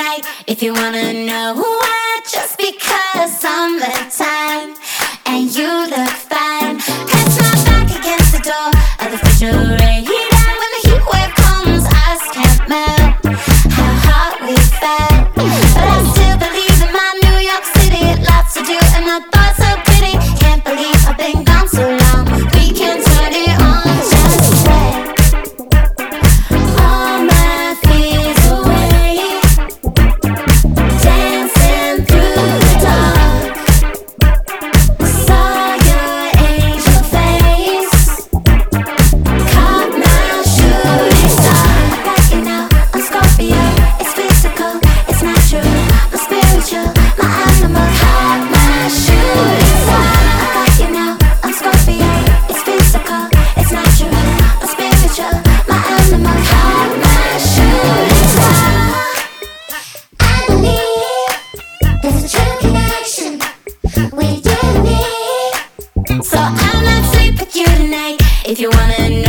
tonight. If you wanna know why, just because summertime and you look fine. Catch my back against the door of the refrigerator. When the heat wave comes, ice can't melt how hot we felt. But I still believe in my New York City. Lots to do and my thoughts are pretty. Can't believe I've been gone so long. We can turn it on, just say all my fears away. Dancing through the dark, saw your angel face, caught my shooting star. I got you now, I'm Scorpio. It's physical, it's natural, I'm spiritual, my animal. Caught my shooting star. I got you now, I'm Scorpio. It's physical, it's natural, I'm spiritual, my animal. Caught my shooting star. I believe there's a true connection with you and me. So I might sleep with you tonight. If you wanna know